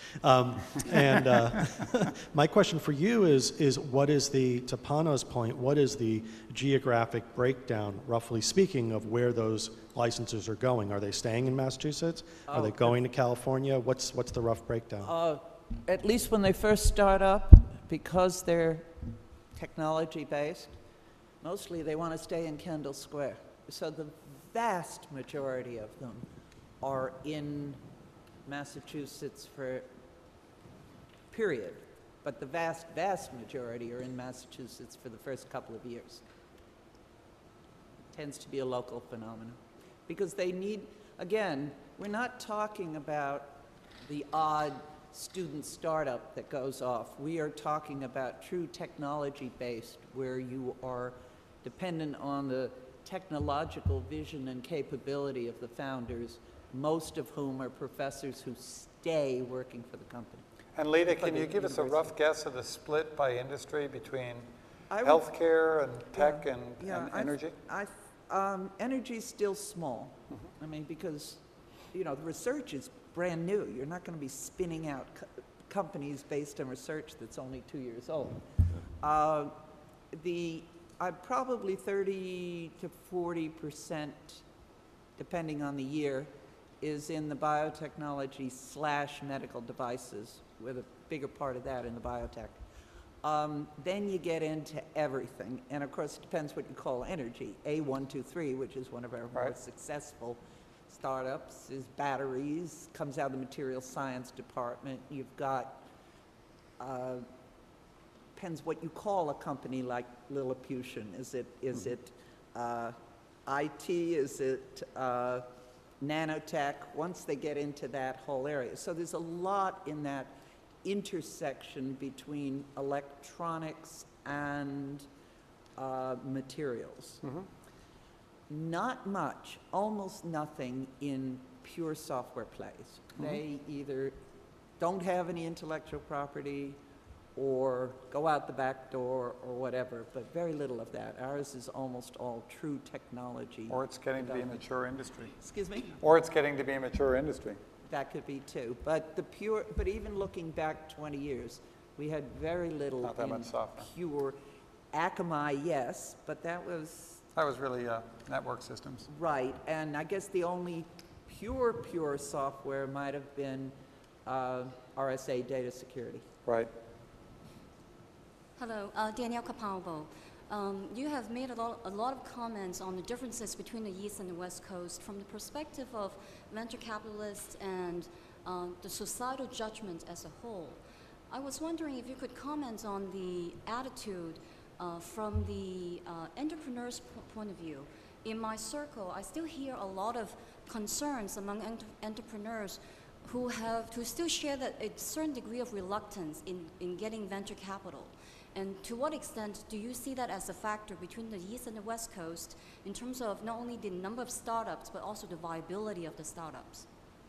My question for you is what is to Pano's point, what is the geographic breakdown, roughly speaking, of where those licenses are going? Are they staying in Massachusetts? Are they going to California? What's the rough breakdown? At least when they first start up, because they're technology-based, mostly they want to stay in Kendall Square. So the vast majority of them are in Massachusetts period. But the vast, vast majority are in Massachusetts for the first couple of years. Tends to be a local phenomenon. Because they need, again, we're not talking about the odd student startup that goes off. We are talking about true technology-based, where you are dependent on the technological vision and capability of the founders, most of whom are professors who stay working for the company. And Lita, For can the you give us a university. rough guess of the split by industry between I would- healthcare and tech and I- energy? Energy's still small. I mean, because, the research is brand new. You're not going to be spinning out companies based on research that's only 2 years old. Probably 30 to 40%, depending on the year, is in the biotechnology/medical devices, with a bigger part of that in the biotech. Then you get into everything, and of course it depends what you call energy. A123, which is one of our Right. most successful startups, is batteries, comes out of the material science department. You've got, depends what you call a company like Lilliputian. Is it IT? Is it nanotech? Once they get into that whole area. So there's a lot in that intersection between electronics and materials. Not much, almost nothing in pure software plays. They either don't have any intellectual property or go out the back door or whatever, but very little of that. Ours is almost all true technology. Or it's getting to be a development. mature industry. Excuse me? Or it's getting to be a mature industry. That could be too. But but even looking back 20 years, we had very little Not that in much software. pure Akamai, yes, but that was That was really network systems. right. And I guess the only pure software might have been RSA data security. Right. Hello, Danielle Capalbo. You have made a lot of comments on the differences between the East and the West Coast from the perspective of venture capitalists and the societal judgment as a whole. I was wondering if you could comment on the attitude from the entrepreneur's point of view. In my circle, I still hear a lot of concerns among entrepreneurs who still share that a certain degree of reluctance in getting venture capital. And to what extent do you see that as a factor between the East and the West Coast in terms of not only the number of startups, but also the viability of the startups?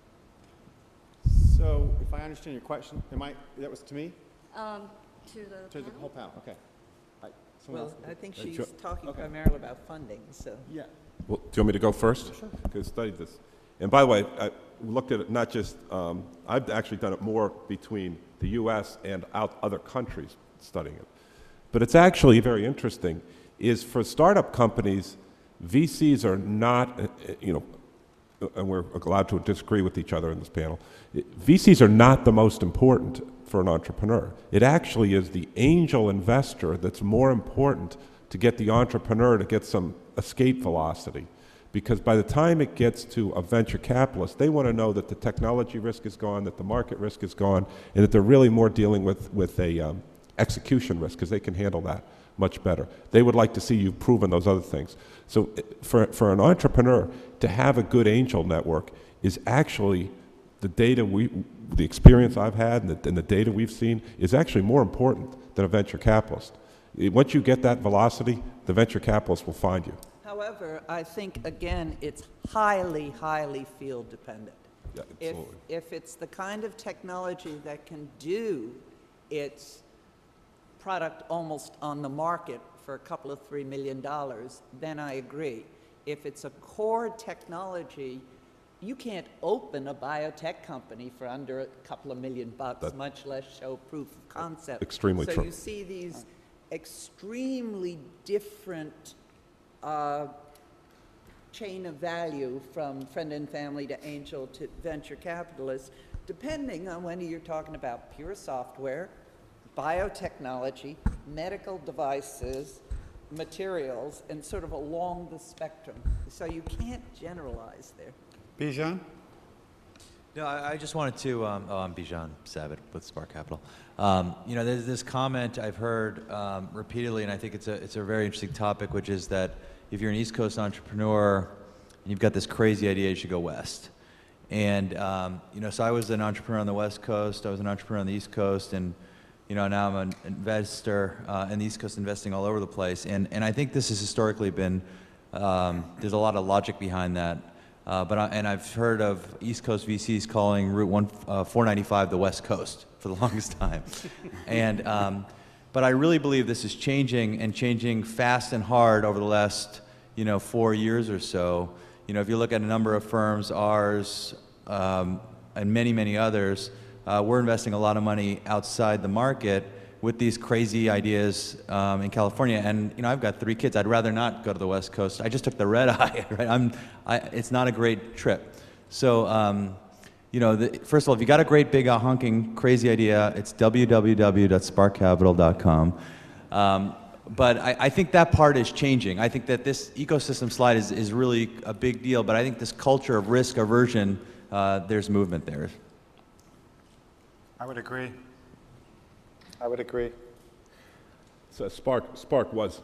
So if I understand your question, that was to me? To the To the panel? whole panel, okay. Someone Well, else? I think sure. she's talking Okay. primarily about funding, so. Yeah. Well, do you want me to go first? Sure. Because I studied this. And by the way, I looked at it not just, I've actually done it more between the U.S. and other countries studying it. But it's actually very interesting, is for startup companies, VCs are not, and we're allowed to disagree with each other in this panel, VCs are not the most important for an entrepreneur. It actually is the angel investor that's more important to get the entrepreneur to get some escape velocity. Because by the time it gets to a venture capitalist, they want to know that the technology risk is gone, that the market risk is gone, and that they're really more dealing with a execution risk, because they can handle that much better. They would like to see you've proven those other things. So for an entrepreneur to have a good angel network is actually the experience I've had and the data we've seen is actually more important than a venture capitalist. Once you get that velocity, the venture capitalist will find you. However, I think, again, it's highly, highly field dependent. Yeah, If, absolutely. if it's the kind of technology that can do its product almost on the market for a couple of $3 million, then I agree. If it's a core technology, you can't open a biotech company for under a couple of $1 million, much less show proof of concept. Extremely so true. You see these extremely different chain of value from friend and family to angel to venture capitalists, depending on whether you're talking about pure software, biotechnology, medical devices, materials, and sort of along the spectrum. So you can't generalize there. Bijan? No, I just wanted to, I'm Bijan Sabat with Spark Capital. You know, there's this comment I've heard repeatedly, and I think it's a very interesting topic, which is that if you're an East Coast entrepreneur and you've got this crazy idea, you should go west. And, you know, so I was an entrepreneur on the West Coast, I was an entrepreneur on the East Coast, and, you know, now I'm an investor in the East Coast, investing all over the place. And I think this has historically been, there's a lot of logic behind that. And I've heard of East Coast VCs calling Route 495 the West Coast for the longest time. But I really believe this is changing, and changing fast and hard over the last, you know, 4 years or so. You know, if you look at a number of firms, ours, and many, many others, we're investing a lot of money outside the market with these crazy ideas in California. And, you know, I've got 3 kids. I'd rather not go to the West Coast. I just took the red eye, right? It's not a great trip. So, you know, first of all, if you got a great, big, honking, crazy idea, it's www.sparkcapital.com. But I think that part is changing. I think that this ecosystem slide is really a big deal, but I think this culture of risk aversion, there's movement there. I would agree. I would agree. So Spark was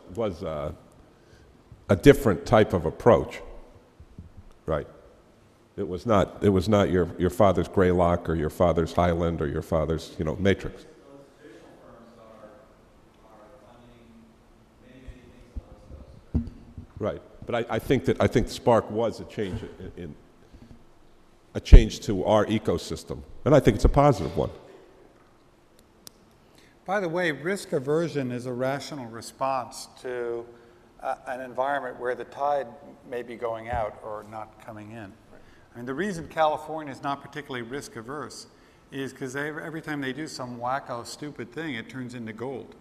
a different type of approach, right? It was not your father's Greylock or your father's Highland or your father's, you know, Matrix. Right, but I think Spark was a change a change to our ecosystem, and I think it's a positive one. By the way, risk aversion is a rational response to an environment where the tide may be going out or not coming in. I mean, the reason California is not particularly risk averse is because every time they do some wacko, stupid thing, it turns into gold.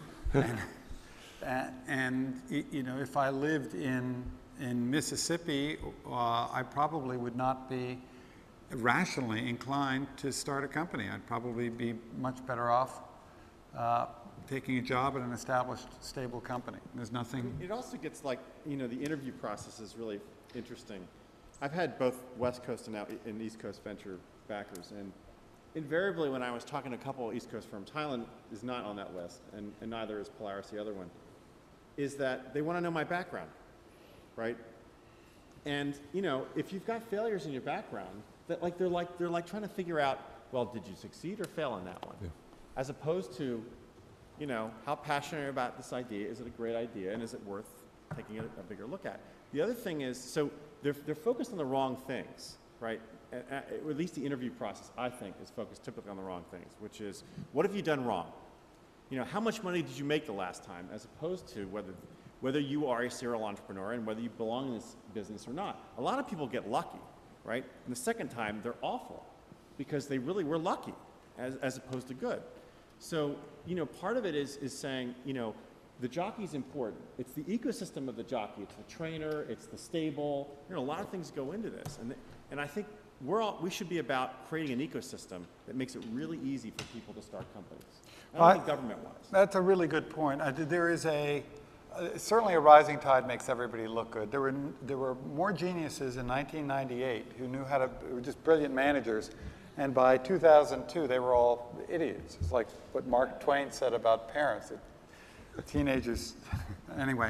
And you know, if I lived in Mississippi, I probably would not be rationally inclined to start a company. I'd probably be much better off taking a job at an established, stable company. There's nothing. It also gets like, you know, the interview process is really interesting. I've had both West Coast and East Coast venture backers, and invariably when I was talking to a couple of East Coast firms, Highland is not on that list, and neither is Polaris, the other one, is that they want to know my background, right? And, you know, if you've got failures in your background, that they're like trying to figure out, well, did you succeed or fail on that one? Yeah. As opposed to, you know, how passionate are you about this idea? Is it a great idea, and is it worth taking a bigger look at? The other thing is, so they're focused on the wrong things, right? Or at least the interview process, I think, is focused typically on the wrong things, which is, what have you done wrong? You know, how much money did you make the last time, as opposed to whether you are a serial entrepreneur and whether you belong in this business or not. A lot of people get lucky, right? And the second time, they're awful because they really were lucky as opposed to good. So, you know, part of it is saying, you know, the jockey's important. It's the ecosystem of the jockey. It's the trainer. It's the stable. You know, a lot of things go into this. And I think we should be about creating an ecosystem that makes it really easy for people to start companies. I don't think government-wise. That's a really good point. There is certainly a rising tide makes everybody look good. There were more geniuses in 1998 who knew how to, were just brilliant managers. And by 2002, they were all idiots. It's like what Mark Twain said about parents. Teenagers, anyway.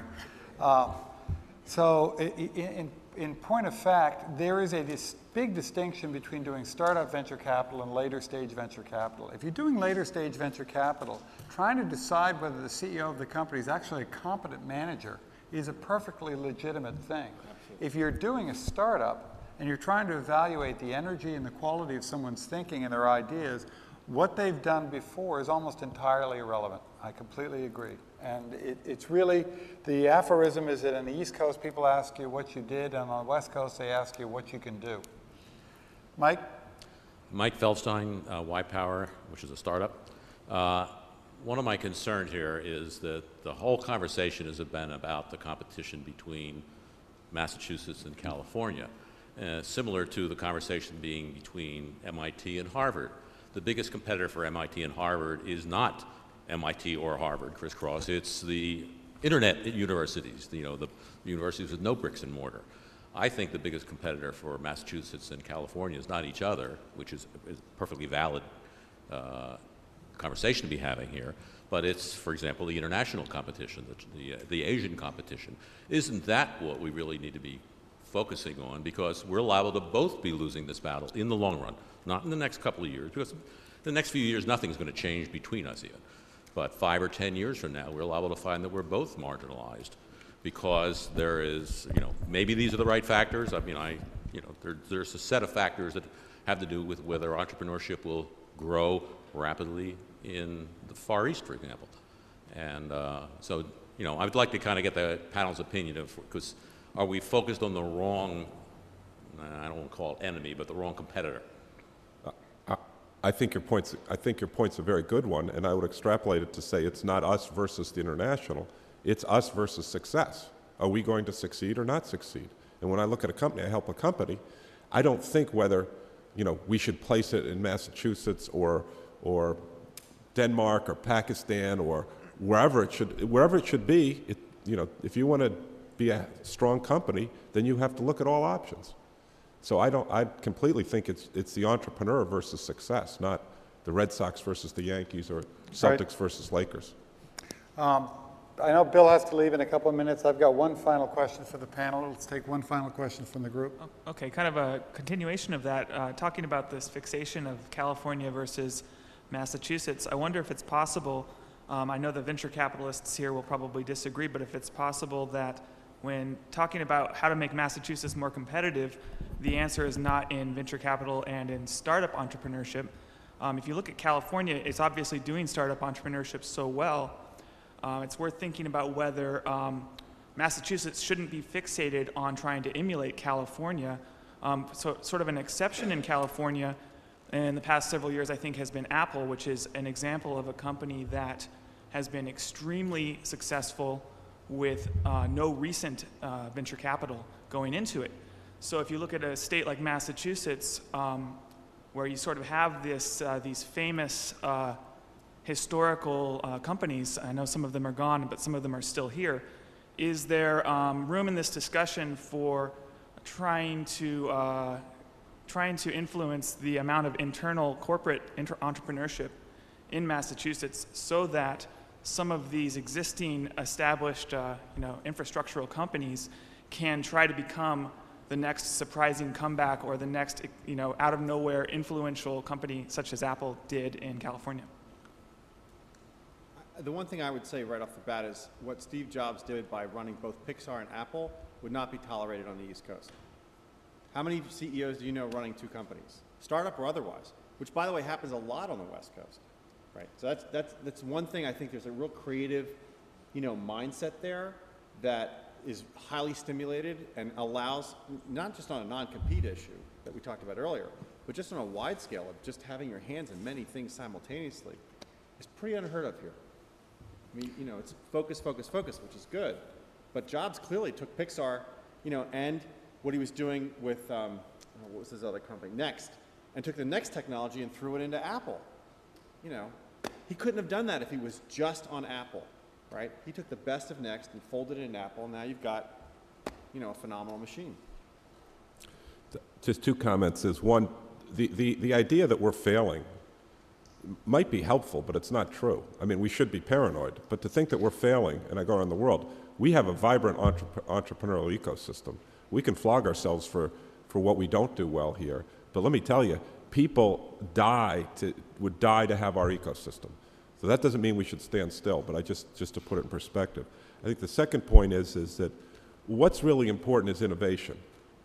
So in point of fact, there is this big distinction between doing startup venture capital and later stage venture capital. If you're doing later stage venture capital, trying to decide whether the CEO of the company is actually a competent manager is a perfectly legitimate thing. Absolutely. If you're doing a startup and you're trying to evaluate the energy and the quality of someone's thinking and their ideas, what they've done before is almost entirely irrelevant. I completely agree. And it's really, the aphorism is that on the East Coast, people ask you what you did, and on the West Coast, they ask you what you can do. Mike? Mike Feldstein, Y-Power, which is a startup. One of my concerns here is that the whole conversation has been about the competition between Massachusetts and California, similar to the conversation being between MIT and Harvard. The biggest competitor for MIT and Harvard is not MIT or Harvard, crisscross. It's the internet universities, the universities with no bricks and mortar. I think the biggest competitor for Massachusetts and California is not each other, which is a perfectly valid conversation to be having here, but it's, for example, the international competition, the Asian competition. Isn't that what we really need to be focusing on? Because we're liable to both be losing this battle in the long run, not in the next couple of years, because the next few years nothing's going to change between us yet. But 5 or 10 years from now, we're liable to find that we're both marginalized because there is, maybe these are the right factors. I mean, there's a set of factors that have to do with whether entrepreneurship will grow rapidly in the Far East, for example. And so, I would like to kind of get the panel's opinion of, because are we focused on the wrong, I don't want to call it enemy, but the wrong competitor? I think your point's a very good one, and I would extrapolate it to say it's not us versus the international, it's us versus success. Are we going to succeed or not succeed? And when I look at a company, I help a company, I don't think whether, we should place it in Massachusetts or Denmark or Pakistan or wherever it should be. If you want to be a strong company, then you have to look at all options. So I completely think it's the entrepreneur versus success, not the Red Sox versus the Yankees or Celtics versus Lakers. I know Bill has to leave in a couple of minutes. I've got one final question for the panel. Let's take one final question from the group. Okay, kind of a continuation of that, talking about this fixation of California versus Massachusetts. I wonder if it's possible, I know the venture capitalists here will probably disagree, but if it's possible that when talking about how to make Massachusetts more competitive, the answer is not in venture capital and in startup entrepreneurship. If you look at California, it's obviously doing startup entrepreneurship so well. It's worth thinking about whether Massachusetts shouldn't be fixated on trying to emulate California. So sort of an exception in California in the past several years, I think, has been Apple, which is an example of a company that has been extremely successful with no recent venture capital going into it. So if you look at a state like Massachusetts, where you sort of have these famous historical companies, I know some of them are gone, but some of them are still here, is there room in this discussion for trying to influence the amount of internal corporate entrepreneurship in Massachusetts so that some of these existing established infrastructural companies can try to become the next surprising comeback or the next out of nowhere influential company such as Apple did in California? The one thing I would say right off the bat is what Steve Jobs did by running both Pixar and Apple would not be tolerated on the East Coast. How many CEOs do you know running two companies, startup or otherwise? Which, by the way, happens a lot on the West Coast, right? So that's one thing. I think there's a real creative, mindset there that is highly stimulated and allows not just on a non-compete issue that we talked about earlier, but just on a wide scale of just having your hands in many things simultaneously. It's pretty unheard of here. I mean, it's focus, focus, focus, which is good. But Jobs clearly took Pixar, and what he was doing with, what was his other company, Next, and took the Next technology and threw it into Apple. He couldn't have done that if he was just on Apple, right? He took the best of Next and folded it in Apple, and now you've got, a phenomenal machine. Just two comments is one, the idea that we're failing might be helpful, but it's not true. I mean, we should be paranoid, but to think that we're failing, and I go around the world, we have a vibrant entrepreneurial ecosystem. We can flog ourselves for what we don't do well here, but let me tell you, people would die to have our ecosystem. So that doesn't mean we should stand still, but just to put it in perspective. I think the second point is that what's really important is innovation.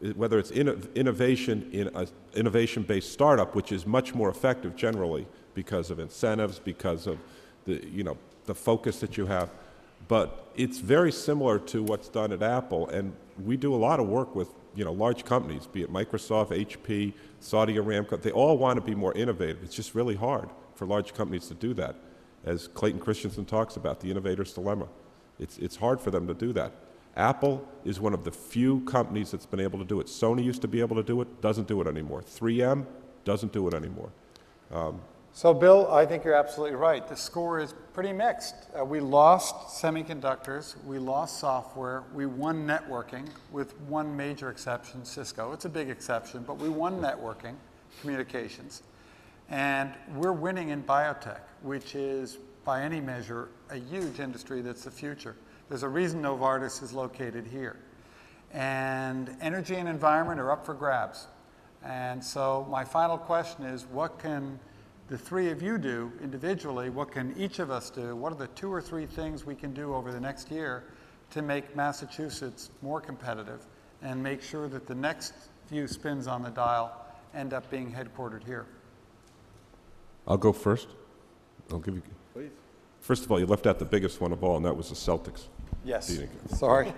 whether it's innovation in an innovation-based startup, which is much more effective generally because of incentives, because of the focus that you have. But it's very similar to what's done at Apple, and we do a lot of work with large companies, be it Microsoft, HP, Saudi Aramco. They all want to be more innovative. It's just really hard for large companies to do that. As Clayton Christensen talks about, the innovator's dilemma. It's hard for them to do that. Apple is one of the few companies that's been able to do it. Sony used to be able to do it, doesn't do it anymore. 3M doesn't do it anymore. So, Bill, I think you're absolutely right. The score is pretty mixed. We lost semiconductors, we lost software, we won networking, with one major exception, Cisco. It's a big exception, but we won networking, communications. And we're winning in biotech, which is, by any measure, a huge industry that's the future. There's a reason Novartis is located here. And energy and environment are up for grabs. And so my final question is, what can the three of you do individually? What can each of us do? What are the 2 or 3 things we can do over the next year to make Massachusetts more competitive and make sure that the next few spins on the dial end up being headquartered here? I'll go first. I'll give you. Please. First of all, you left out the biggest one of all, and that was the Celtics. Yes. Beating. Sorry.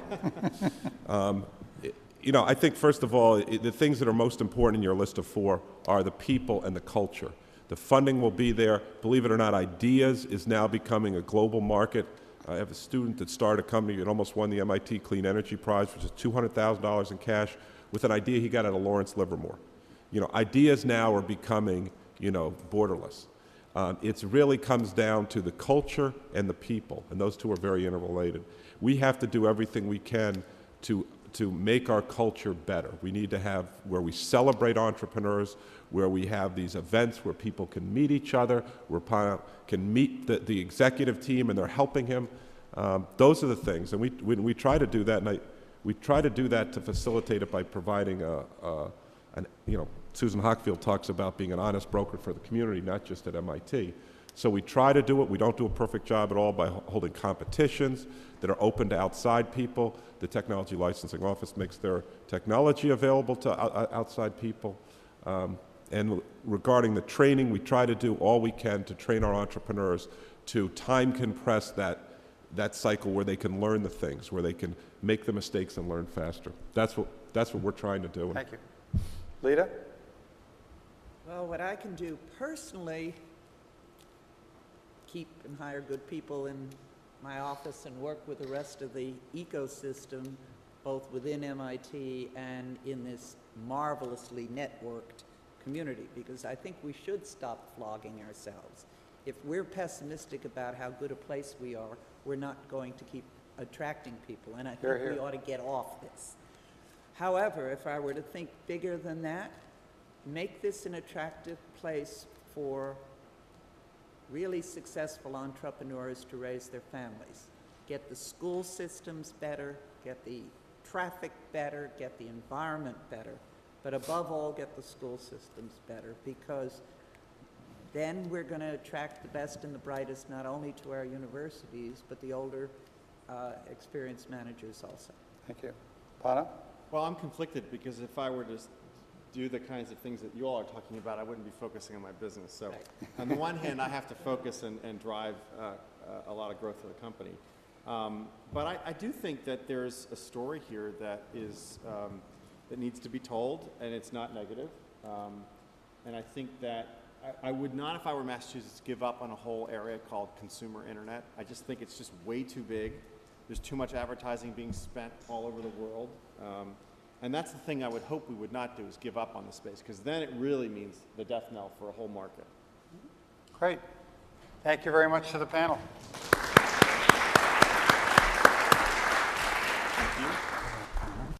I think, first of all, the things that are most important in your list of 4 are the people and the culture. The funding will be there. Believe it or not, ideas is now becoming a global market. I have a student that started a company that almost won the MIT Clean Energy Prize, which is $200,000 in cash, with an idea he got out of Lawrence Livermore. Ideas now are becoming, borderless. It really comes down to the culture and the people, and those 2 are very interrelated. We have to do everything we can to make our culture better. We need to have where we celebrate entrepreneurs, where we have these events where people can meet each other, where can meet the executive team and they're helping him. Those are the things, and we try to do that, and we try to do that to facilitate it by providing Susan Hockfield talks about being an honest broker for the community, not just at MIT. So we try to do it. We don't do a perfect job at all by holding competitions that are open to outside people. The Technology Licensing Office makes their technology available to outside people. And regarding the training, we try to do all we can to train our entrepreneurs to time compress that cycle where they can learn the things, where they can make the mistakes and learn faster. That's what we're trying to do. Thank you. Lita? Well, what I can do personally, keep and hire good people in my office and work with the rest of the ecosystem, both within MIT and in this marvelously networked community, because I think we should stop flogging ourselves. If we're pessimistic about how good a place we are, we're not going to keep attracting people, and I think we ought to get off this. However, if I were to think bigger than that, make this an attractive place for really successful entrepreneurs to raise their families. Get the school systems better, get the traffic better, get the environment better, but above all, get the school systems better, because then we're going to attract the best and the brightest not only to our universities, but the older experienced managers also. Thank you. Pana? Well, I'm conflicted because if I were to do the kinds of things that you all are talking about, I wouldn't be focusing on my business. So on the one hand, I have to focus and drive a lot of growth for the company. But I do think that there's a story here that is that needs to be told, and it's not negative. And I think that I would not, if I were Massachusetts, give up on a whole area called consumer internet. I just think it's just way too big. There's too much advertising being spent all over the world. And that's the thing I would hope we would not do, is give up on the space, because then it really means the death knell for a whole market. Great. Thank you very much to the panel. Thank you.